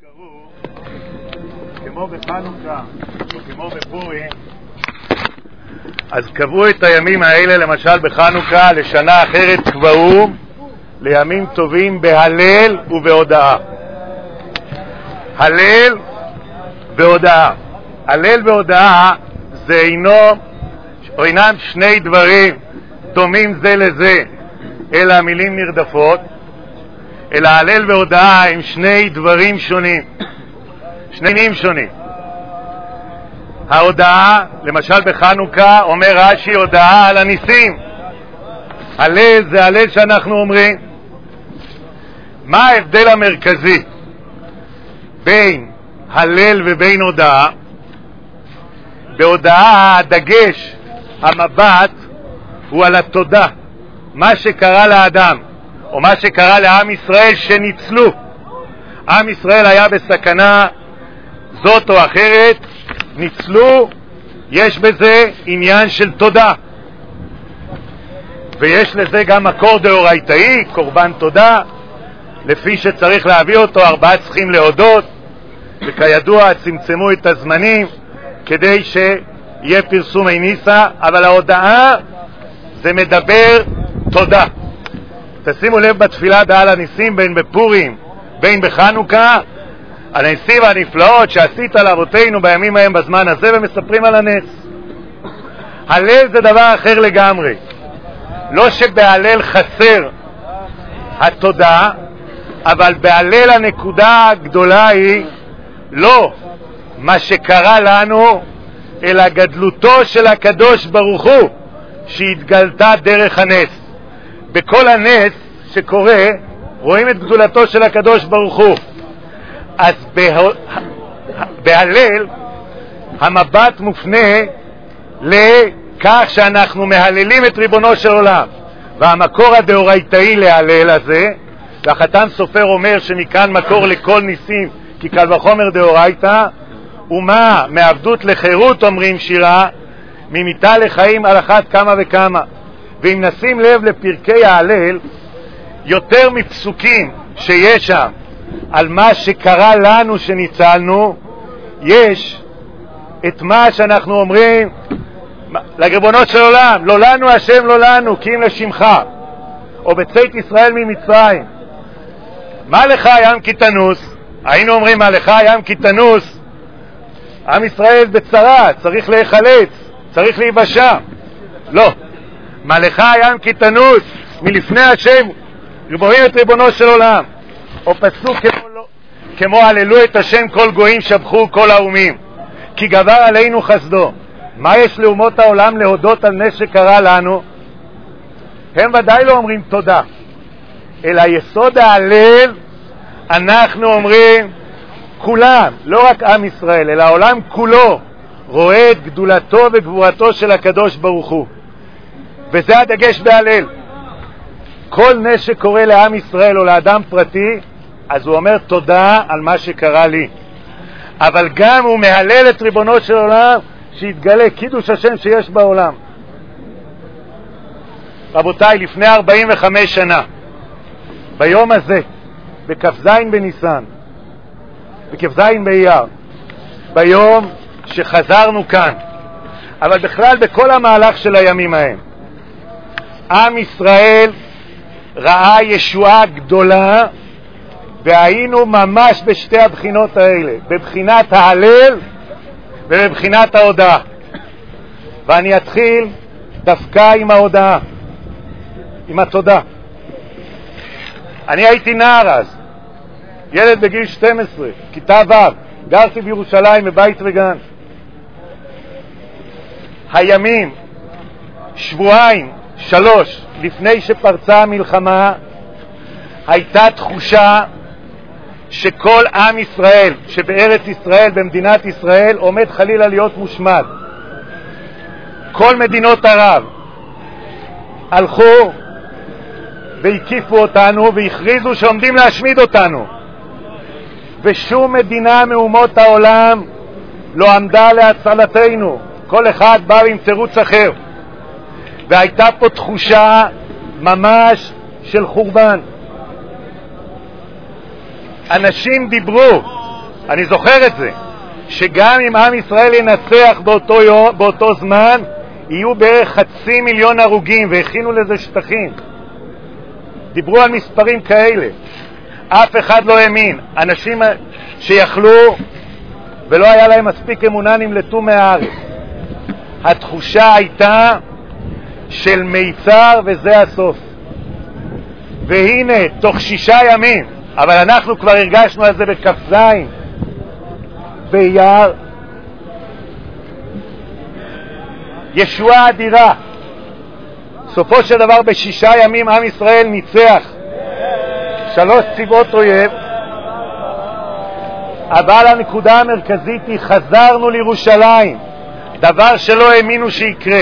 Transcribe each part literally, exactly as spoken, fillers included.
קראו, כמו בחנוכה או כמו בפורים, אז קבעו את הימים האלה, למשל בחנוכה, לשנה אחרת קבעו לימים טובים בהלל ובהודאה. הלל והודאה. הלל והודאה זה אינו, או אינם שני דברים דומים זה לזה, אלא המילים נרדפות, אלא הלל והודאה הם שני דברים שונים, שני מינים שונים. ההודאה, למשל בחנוכה, אומר רש"י, הודאה על הניסים. הלל זה הלל שאנחנו אומרים. מה ההבדל המרכזי בין הלל ובין הודאה? בהודאה הדגש, המבט, הוא על התודה, מה שקרה לאדם, או מה שקרה לעם ישראל שניצלו. עם ישראל היה בסכנה זאת או אחרת, ניצלו, יש בזה עניין של תודה. ויש לזה גם מקור דאורייתאי, קורבן תודה, לפי שצריך להביא אותו, ארבעה צריכים להודות, וכידוע צמצמו את הזמנים כדי שיהיה פרסום ניסה, אבל ההודעה זה מדבר תודה. תשימו לב בתפילה בעל הניסים, בין בפורים בין בחנוכה, הניסים והנפלאות שעשית לאבותינו בימים ההם בזמן הזה, ומספרים על הנס. הלל זה דבר אחר לגמרי. לא שבהלל חסר התודה, אבל בהלל הנקודה הגדולה היא לא מה שקרה לנו, אלא גדלותו של הקדוש ברוך הוא שהתגלתה דרך הנס. בכל הנס שקורה רואים את גדולתו של הקדוש ברוך הוא. אז בהלל המבט מופנה לכך שאנחנו מהללים את ריבונו של עולם, והמקור הדאורייתאי להלל הזה, והחתן סופר אומר שמכאן מקור לכל ניסים כי קל וחומר דאורייתא, ומה מעבדות לחירות אומרים שירה, ממיתה לחיים על אחת כמה וכמה. ואם נשים לב לפרקי ההלל, יותר מפסוקים שיש שם על מה שקרה לנו שניצלנו, יש את מה שאנחנו אומרים לריבונו של עולם, לא לנו השם לא לנו כי אם לשמך, או בצאת ישראל ממצרים, מה לך ים כי תנוס. היינו אומרים מה לך ים כי תנוס, עם ישראל בצרה, צריך להיחלץ, צריך להיבשע. לא, מה לך ים כי תנוס, מלפני השם רואים את ריבונו של עולם. או פסוק כמו, לא, כמו הללו את השם כל גויים שבחו כל האומים כי גבר עלינו חסדו. מה יש לאומות העולם להודות על נס שקרה לנו? הם ודאי לא אומרים תודה, אלא יסוד ההלל אנחנו אומרים כולם, לא רק עם ישראל אלא העולם כולו רואה את גדולתו וגבורתו של הקדוש ברוך הוא, וזה הדגש בהלל. כל נס שקורה לעם ישראל או לאדם פרטי, אז הוא אומר תודה על מה שקרה לי, אבל גם הוא מהלל את ריבונו של עולם שיתגלה קידוש השם שיש בעולם. רבותיי, לפני ארבעים וחמש שנה ביום הזה, בכ"ז בניסן, בכ"ז באייר, ביום שחזרנו כאן, אבל בכלל בכל המהלך של הימים ההם, עם ישראל ראה ישועה גדולה, והיינו ממש בשתי הבחינות האלה, בבחינת ההלל ובבחינת ההודאה. ואני אתחיל דווקא עם ההודאה, עם התודה. אני הייתי נער אז, ילד בגיל שתים עשרה, כיתה ו', גרתי בירושלים בבית וגן. הימים, שבועיים, שלוש, לפני שפרצה המלחמה, הייתה תחושה שכל עם ישראל שבארץ ישראל, במדינת ישראל, עומד חלילה להיות מושמד. כל מדינות ערב הלכו והקיפו אותנו והכריזו שעומדים להשמיד אותנו, ושום מדינה מאומות העולם לא עמדה להצלתנו. כל אחד בא עם תירוץ אחר, והייתה פה תחושה ממש של חורבן. אנשים דיברו אני זוכר את זה, שגם אם עם ישראל ינצח באותו, יום, באותו זמן, יהיו בערך חצי מיליון הרוגים, והכינו לזה שטחים. דיברו על מספרים כאלה. אף אחד לא האמין. אנשים שיכלו ולא היה להם מספיק אמונה נמלטו מהארץ. התחושה הייתה של מיצר וזה הסוף. והנה, תוך שישה ימים, אבל אנחנו כבר הרגשנו על זה בכ"ז באייר, ישועה אדירה. סופו של דבר בשישה ימים עם ישראל ניצח שלוש צבאות אויב, אבל הנקודה המרכזית היא חזרנו לירושלים, דבר שלא האמינו שיקרה.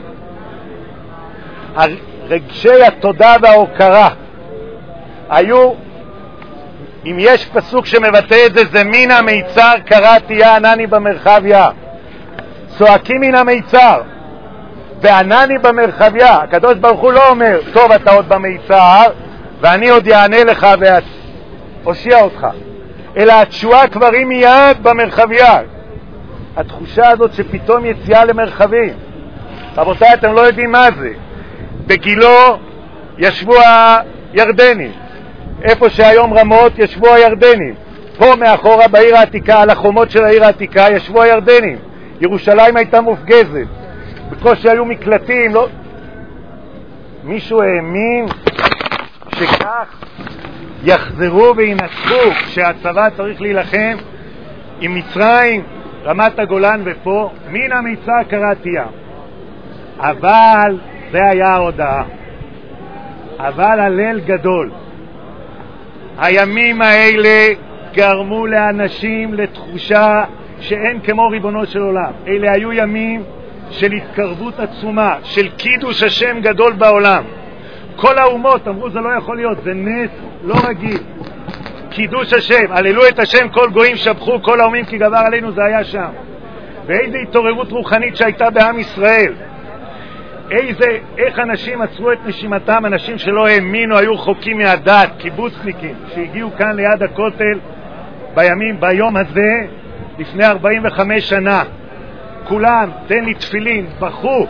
רגשי התודה וההוקרה היו, אם יש פסוק שמבטא את זה, זה מן המיצר קראתי יא ענני במרחביה. צועקים מן המיצר וענני במרחביה. הקדוש ברוך הוא לא אומר טוב אתה עוד במיצר ואני עוד יענה לך והושיע אותך, אלא התשועה כבר היא מיד במרחביה. התחושה הזאת שפתאום יציאה למרחבים. רבותיי, אתם לא יודעים מה זה. בגילו ישבו הירדנים, איפה שהיום רמות ישבו הירדנים, פה מאחורה בעיר העתיקה, על החומות של העיר העתיקה ישבו הירדנים. ירושלים הייתה מופגזת, בקושי היו מקלטים. לא... מישהו האמין שכך יחזרו וינצחו כשהצבא צריך להילחם עם מצרים, רמת הגולן ופה? מן המיצר קראתיה. אבל זה היה ההודעה. אבל הליל גדול. הימים האלה גרמו לאנשים לתחושה שאין כמו ריבונו של עולם. אלה היו ימים של התקרבות עצומה, של קידוש השם גדול בעולם. כל האומות אמרו זה לא יכול להיות, זה נס לא רגיל. קידוש השם, הללו את השם כל גויים שבחו כל האומים כי גבר עלינו, זה היה שם. ואיזו התעוררות רוחנית שהייתה בעם ישראל. איזה, איך אנשים עצרו את נשימתם, אנשים שלא האמינו, היו רחוקים מהדת, קיבוצניקים שהגיעו כאן ליד הכותל בימים, ביום הזה לפני ארבעים וחמש שנה. כולם, תן לי תפילין, בחו.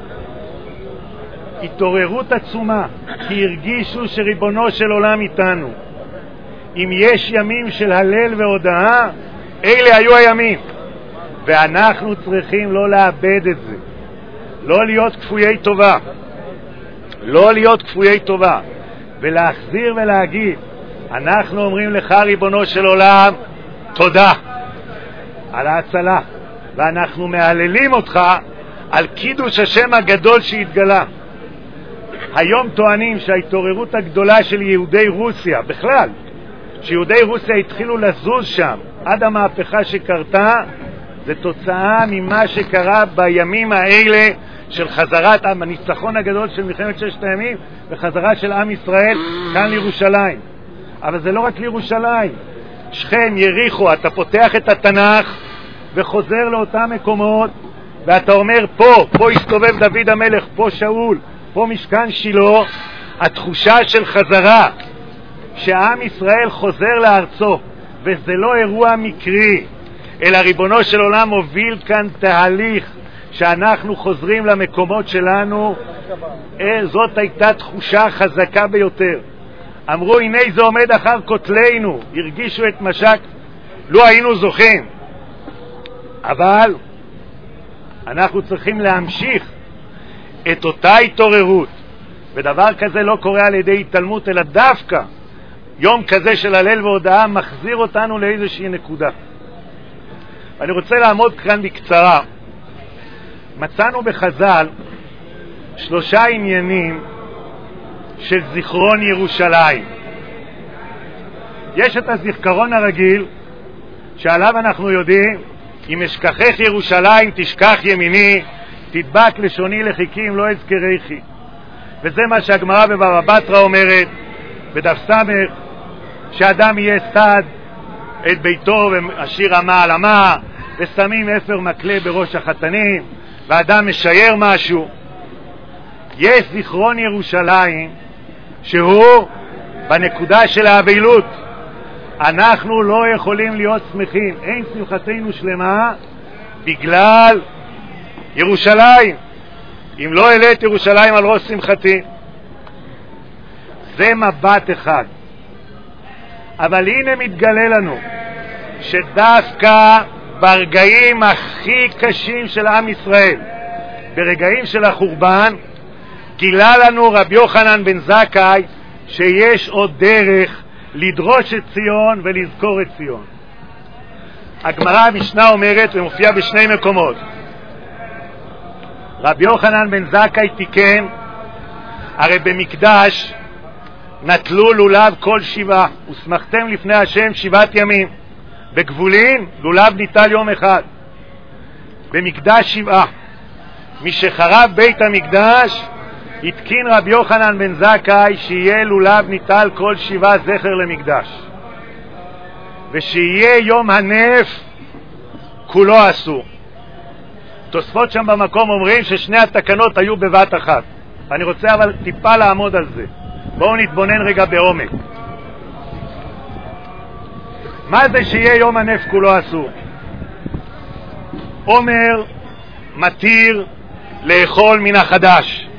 התעוררות עצומה, כי הרגישו שריבונו של עולם איתנו. אם יש ימים של הלל והודעה, אלה היו הימים. ואנחנו צריכים לא לאבד את זה. לא להיות כפויי טובה. לא להיות כפויי טובה. ולהחזיר ולהגיד, אנחנו אומרים לך ריבונו של עולם, תודה על ההצלה. ואנחנו מהללים אותך על קידוש השם הגדול שהתגלה. היום טוענים שההתעוררות הגדולה של יהודי רוסיה, בכלל, שיהודי רוסיה התחילו לזוז שם עד המהפכה שקרתה, זה תוצאה ממה שקרה בימים האלה של חזרת הניצחון הגדול של מלחמת ששת הימים וחזרה של עם ישראל כאן לירושלים. אבל זה לא רק לירושלים, שכם, יריחו, אתה פותח את התנ"ך וחוזר לאותם מקומות ואתה אומר פה, פה הסתובב דוד המלך, פה שאול, פה משכן שילה. התחושה של חזרה, שהעם ישראל חוזר לארצו, וזה לא אירוע מקרי, אלא ריבונו של עולם הוביל כאן תהליך שאנחנו חוזרים למקומות שלנו. זאת הייתה תחושה חזקה ביותר. אמרו הנה זה עומד אחר כותלנו, הרגישו את משק, לא היינו זוכים. אבל אנחנו צריכים להמשיך את אותה התעוררות, ודבר כזה לא קורה על ידי התעלמות, אלא דווקא יום כזה של הלל והודעה מחזיר אותנו לאיזושהי נקודה. אני רוצה לעמוד כאן בקצרה. מצאנו בחז"ל שלושה עניינים של זיכרון ירושלים. יש את הזיכרון הרגיל שעליו אנחנו יודעים, אם אשכחך ירושלים תשכח ימיני, תדבק לשוני לחיכים לא אזכריכי. וזה מה שהגמרא בבבא בתרא אומרת בדף סמך, שאדם יהיה סד את ביתו והשיר אמה על אמה, ושמים אפר מקלה בראש החתנים, ואדם משייר משהו. יש זיכרון ירושלים שהוא בנקודה של האבילות, אנחנו לא יכולים להיות שמחים, אין שמחתנו שלמה בגלל ירושלים. אם לא אעלה את ירושלים על ראש שמחתי. זה מבט אחד. אבל הנה מתגלה לנו שדווקא ברגעים הכי קשים של עם ישראל, ברגעים של החורבן, גילה לנו רבי יוחנן בן זכאי שיש עוד דרך לדרוש את ציון ולזכור את ציון. הגמרא המשנה אומרת, ומופיע בשני מקומות, רבי יוחנן בן זכאי תיקן, הרי במקדש נטלו לולב כל שבעה, ושמחתם לפני השם שבעת ימים. בגבולין לולב ניטל יום אחד, במקדש שבעה. משחרב בית המקדש התקין רבי יוחנן בן זכאי שיהיה לולב ניטל כל שבעה זכר למקדש, ושיהיה יום הנף כולו אסור. תוספות שם במקום אומרים ששני התקנות היו בבת אחת. אני רוצה אבל טיפה לעמוד על זה. בואו נתבונן רגע בעומק. מה זה שיהיה יום הנף כולו אסור? אומר מתיר לאכול מן החדש,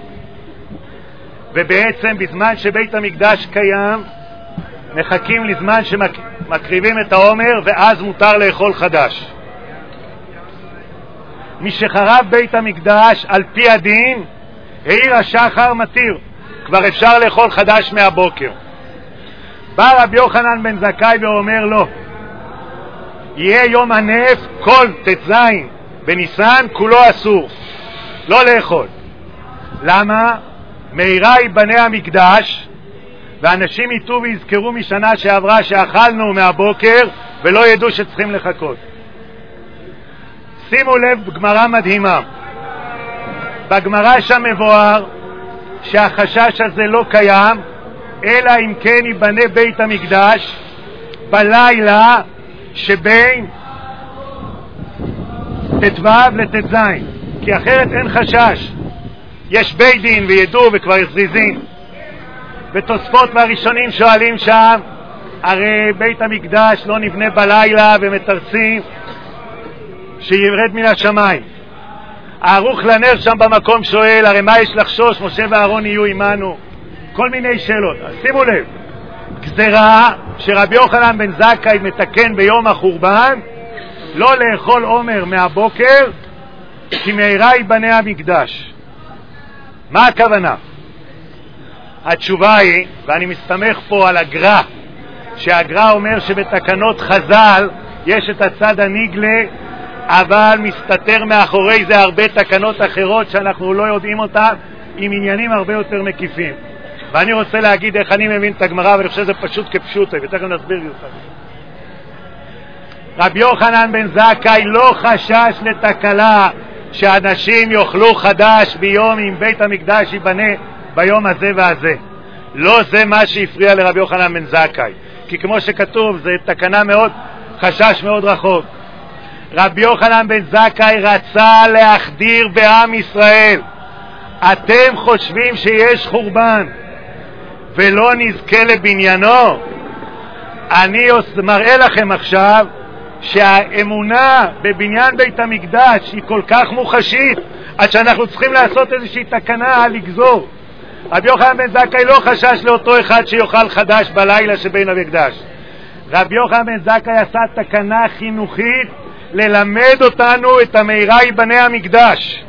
ובעצם בזמן שבית המקדש קיים מחכים לזמן שמקריבים את העומר, ואז מותר לאכול חדש. משחרב בית המקדש על פי הדין העיר השחר מתיר, כבר אפשר לאכול חדש מהבוקר. בא רבי יוחנן בן זכאי ואומר לו, יהיה יום הנף כל תז בניסן כולו אסור, לא לאכול. למה? מהירה ייבנה המקדש, ואנשים יתו ויזכרו משנה שעברה שאכלנו מהבוקר ולא ידעו שצריכים לחכות. שימו לב, גמרא מדהימה. בגמרא שם מבואר שהחשש הזה לא קיים, אלא אם כן ייבנה בית המקדש בלילה שבין תתוו לתז, כי אחרת אין חשש. יש בית דין וידעו וכבר יזריזים. ותוספות מהראשונים שואלים שם, הרי בית המקדש לא נבנה בלילה, ומתרצים שירד מן השמיים. הערוך לנר שם במקום שואל, הרי מה יש לחשוש, משה ואהרון יהיו עמנו. כל מיני שאלות. אז שימו לב, גזרה שרבי יוחנן בן זכאי מתקן ביום החורבן, לא לאכול עומר מהבוקר, כי מהירה ייבנה המקדש. מה הכוונה? התשובה היא, ואני מסתמך פה על הגר"א, שהגר"א אומר שבתקנות חז"ל יש את הצד הנגלה, אבל מסתתר מאחורי זה הרבה תקנות אחרות שאנחנו לא יודעים אותן, עם עניינים הרבה יותר מקיפים. ואני רוצה להגיד איך אני מבין את הגמרא, ואני חושב שזה פשוט כפשוט, ותכף נסביר יותר. רבי יוחנן בן זכאי לא חשש לתקלה שאנשים יאכלו חדש ביום אם בית המקדש ייבנה ביום הזה והזה. לא זה מה שהפריע לרבי יוחנן בן זכאי, כי כמו שכתוב, זה תקנה מאוד, חשש מאוד רחוק. רבי יוחנן בן זכאי רצה להחדיר בעם ישראל, אתם חושבים שיש חורבן ולא נזכה לבניינו? אני מראה לכם עכשיו שהאמונה בבניין בית המקדש היא כל כך מוחשית, עד שאנחנו צריכים לעשות איזושהי תקנה לגזור. רבי יוחנן בן זכאי לא חשש לאותו אחד שיוכל חדש בלילה שבין המקדש. רבי יוחנן בן זכאי עשה תקנה חינוכית ללמד אותנו את המהירה ייבנה המקדש.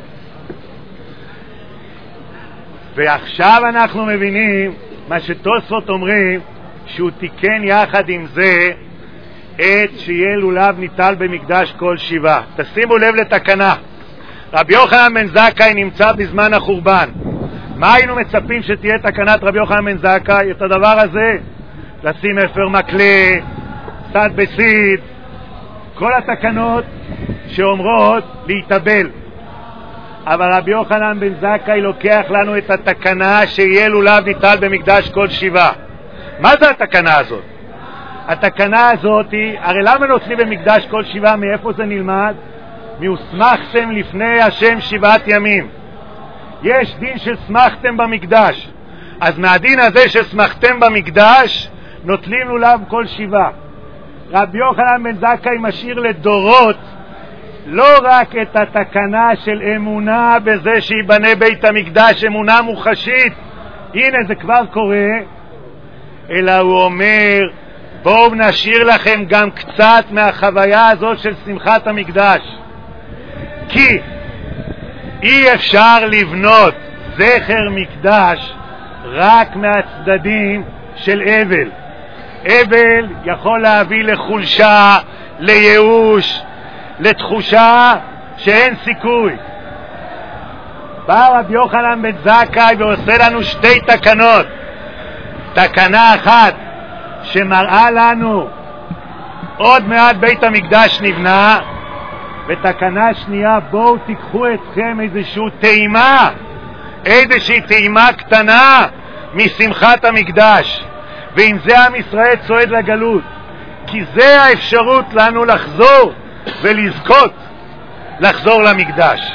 ועכשיו אנחנו מבינים מה שתוספות אומרים, שהוא תיקן יחד עם זה את שיהיה לולב ניטל במקדש כל שבעה. תשימו לב לתקנה. רבי יוחנן בן זכאי נמצא בזמן החורבן. מה היינו מצפים שתהיה תקנת רבי יוחנן בן זכאי? את הדבר הזה, לשים אפר מקלה, סד בסיד, כל התקנות שאומרות להתאבל. אבל רבי יוחנן בן זכאי לוקח לנו את התקנה שיהיה לולב ניטל במקדש כל שבעה. מה זה התקנה הזאת? התקנה הזאת היא, הרי למה נוצלי במקדש כל שבעה? מאיפה זה נלמד? מהוסמכתם לפני השם שבעת ימים. יש דין שסמכתם במקדש, אז מהדין הזה שסמכתם במקדש נוטלים לולב כל שבעה. רבי יוחנן בן זכאי משאיר לדורות לא רק את התקנה של אמונה בזה שיבנה בית המקדש, אמונה מוחשית, הנה זה כבר קורה, אלא הוא אומר בואו נשאיר לכם גם קצת מהחוויה הזאת של שמחת המקדש, כי אי אפשר לבנות זכר מקדש רק מהצדדים של אבל. אבל יכול להביא לחולשה, לייאוש, לתחושה שאין סיכוי. בא רבי יוחנן בן זכאי ועושה לנו שתי תקנות. תקנה אחת שמראה לנו עוד מעט בית המקדש נבנה, ותקנה שנייה בואו תיקחו אתכם איזושהי טעימה, איזושהי טעימה קטנה משמחת המקדש, ועם זה עם ישראל צועד לגלות, כי זה האפשרות לנו לחזור ולזכות לחזור למקדש.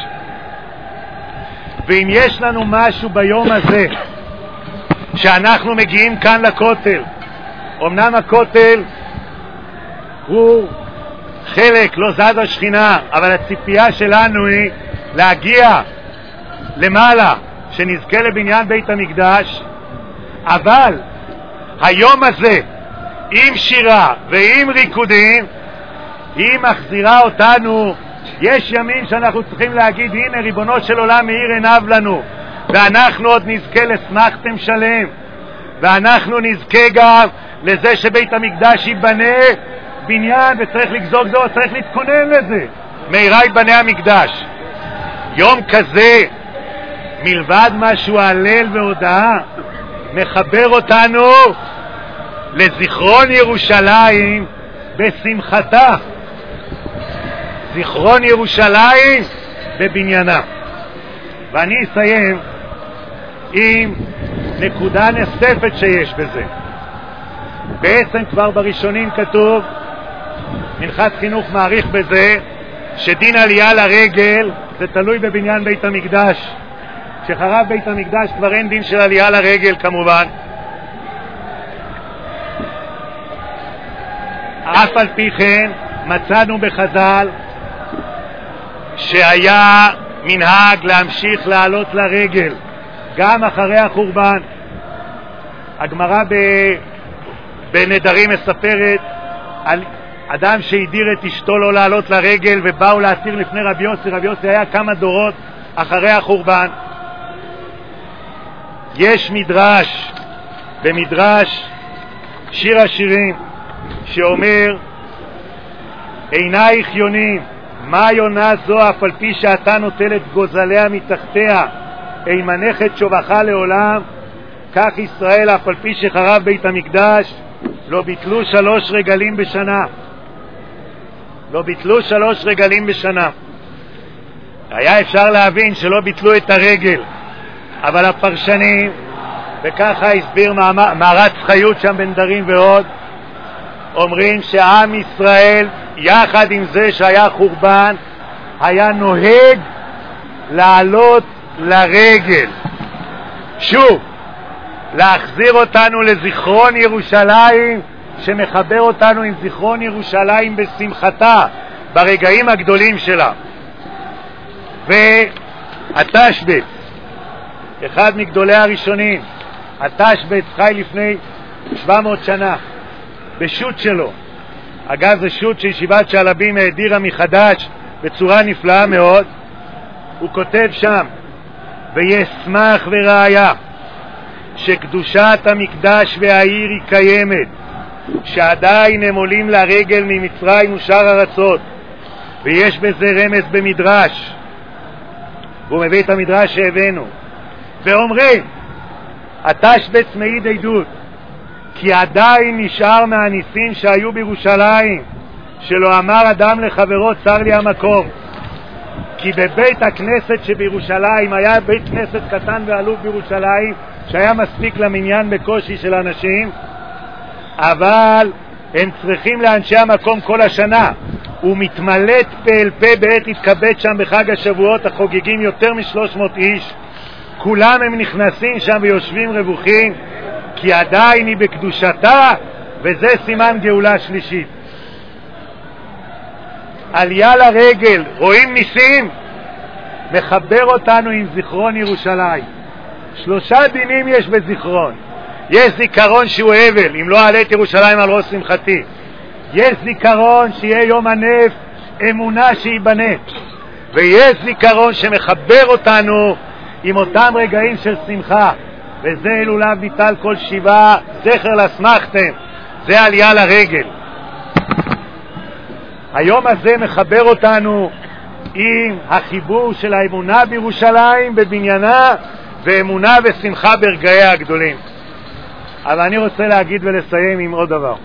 ואם יש לנו משהו ביום הזה שאנחנו מגיעים כאן לכותל, אמנם הכותל הוא חלק, לא זז השכינה, אבל הציפייה שלנו היא להגיע למעלה, שנזכה לבניין בית המקדש. אבל היום הזה עם שירה ועם ריקודים היא מחזירה אותנו. יש ימים שאנחנו צריכים להגיד הנה ריבונו של עולם מאיר עיניו לנו, ואנחנו עוד נזכה לשמחתם שלם, ואנחנו נזכה גם לזה שבית המקדש ייבנה בניין, וצריך לגזור גזור, צריך להתכונן לזה, מהרה ייבנה המקדש. יום כזה מלבד משהו הלל והודעה מחבר אותנו לזיכרון ירושלים בשמחתה, זיכרון ירושלים בבניינה. ואני אסיים עם נקודה נוספת שיש בזה. בעצם כבר בראשונים כתוב, מנחת חינוך מעריך בזה, שדין עלייה לרגל זה תלוי בבניין בית המקדש. כשחרב בית המקדש כבר אין דין של עלייה לרגל כמובן. אף על פי כן מצאנו בחז"ל שהיה מנהג להמשיך לעלות לרגל גם אחרי החורבן. הגמרא בנדרים מספרת על אדם שהדיר את אשתו לא לעלות לרגל, ובאו להתיר לפני רבי יוסי. רבי יוסי היה כמה דורות אחרי החורבן. יש מדרש במדרש שיר השירים שאומר עינייך יונים, מה יונה זו אף על פי שאתה נוטל את גוזליה מתחתיה, אימנך את שובך לעולם. כך ישראל אף על פי שחרב בית המקדש לא ביטלו שלוש רגלים בשנה, לא ביטלו שלוש רגלים בשנה. היה אפשר להבין שלא ביטלו את הרגל, אבל הפרשנים, וככה הסביר מערת חיות שם בנדרים ועוד, אומרים שעם ישראל יחד עם זה שהיה חורבן היה נוהג לעלות לרגל, שוב להחזיר אותנו לזיכרון ירושלים שמחבר אותנו עם זיכרון ירושלים בשמחתה ברגעים הגדולים שלה. והתשבץ, אחד מגדולי הראשונים, התשבץ חי לפני שבע מאות שנה בשוט שלו. אגב זה שוט שישיבת שעלבים העדירה מחדש בצורה נפלאה מאוד. הוא כותב שם וישמח וראיה שקדושת המקדש והעיר היא קיימת, שעדיין הם עולים לרגל ממצרים ושאר ארצות, ויש בזה רמז במדרש, והוא מביא את המדרש שהבאנו ואומרים התשבץ מעיד עדות כי עדיין נשאר מהניסים שהיו בירושלים, שלא אמר אדם לחברו צר לי המקום. כי בבית הכנסת שבירושלים היה בית כנסת קטן ועלוב בירושלים שהיה מספיק למניין בקושי של אנשים, אבל הם צריכים לאנשי המקום כל השנה. הוא מתמלט פה אל פה בעת התקבץ שם בחג השבועות החוגגים יותר משלוש מאות איש, כולם הם נכנסים שם ויושבים רווחים, כי עדיין היא בקדושתה, וזה סימן גאולה שלישית. עלייה לרגל, רואים ניסים, מחבר אותנו עם זיכרון ירושלים. שלושה דינים יש בזיכרון. יש זיכרון שהוא אבל, אם לא אעלה את ירושלים על ראש שמחתי. יש זיכרון שיהיה יום הנף, אמונה שיבנה. ויש זיכרון שמחבר אותנו עם אותם רגעים של שמחה, וזה אלולב ביטל כל שבעה, זכר לסמכתם, זה עלייה לרגל. היום הזה מחבר אותנו עם החיבור של האמונה בירושלים בבניינה, ואמונה ושמחה ברגעיה הגדולים. אבל אני רוצה להגיד ולסיים עם עוד דבר.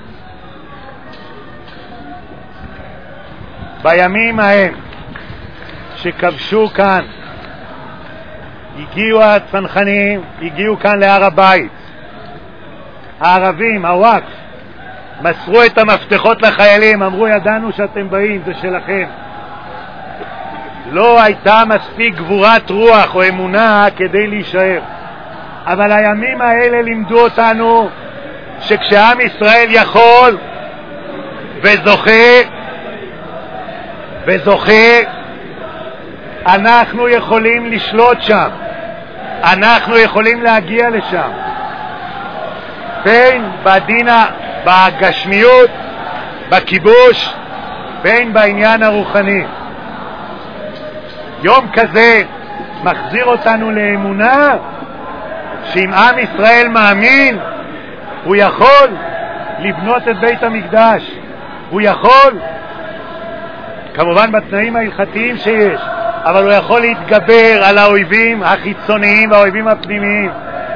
בימים ההם שכבשו כאן, הגיעו הצנחנים, הגיעו כאן להר הבית, הערבים, הוואקף, מסרו את המפתחות לחיילים, אמרו ידענו שאתם באים, זה שלכם. לא הייתה מספיק גבורת רוח או אמונה כדי להישאר. אבל הימים האלה לימדו אותנו שכשעם ישראל יכול וזוכה וזוכה, אנחנו יכולים לשלוט שם, אנחנו יכולים להגיע לשם, בין בדין, בגשמיות, בכיבוש, בין בעניין הרוחני. יום כזה מחזיר אותנו לאמונה שאם עם ישראל מאמין, הוא יכול לבנות את בית המקדש, הוא יכול, כמובן בתנאים ההלכתיים שיש, אבל הוא יכול להתגבר על האויבים החיצוניים והאויבים הפנימיים.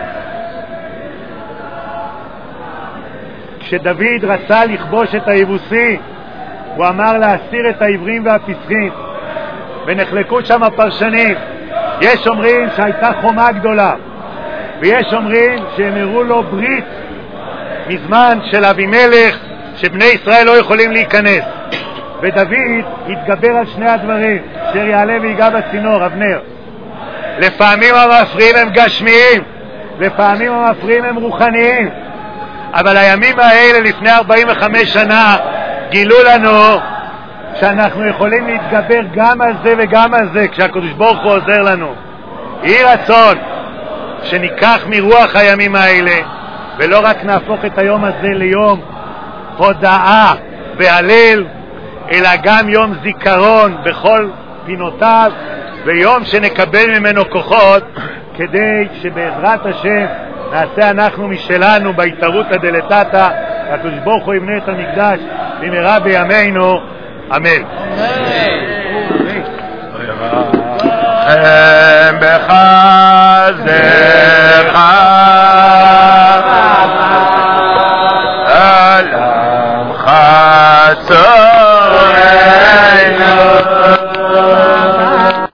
כשדוד רצה לכבוש את היבוסי, הוא אמר להסיר את העברים והפסחים, ונחלקו שם הפרשנים. יש אומרים שהייתה חומה גדולה, ויש אומרים שהם הראו לו ברית מזמן של אבימלך, שבני ישראל לא יכולים להיכנס. ודוד התגבר על שני הדברים, אשר יעלה ויגע בצינור, אבנר. לפעמים המפריעים הם גשמיים, לפעמים המפריעים הם רוחניים, אבל הימים האלה לפני ארבעים וחמש שנה גילו לנו שאנחנו יכולים להתגבר גם על זה וגם על זה כשהקדוש ברוך הוא עוזר לנו. יהי רצון שניקח מרוח הימים האלה ולא רק נהפוך את היום הזה ליום הודעה והלל, אלא גם יום זיכרון בכל פינותיו, ויום שנקבל ממנו כוחות כדי שבעזרת השם נעשה אנחנו משלנו בהתערותא דלתתא, הקדוש ברוך הוא יבנה את המקדש במהרה בימינו, אמן. בחסדך עולם חצרנו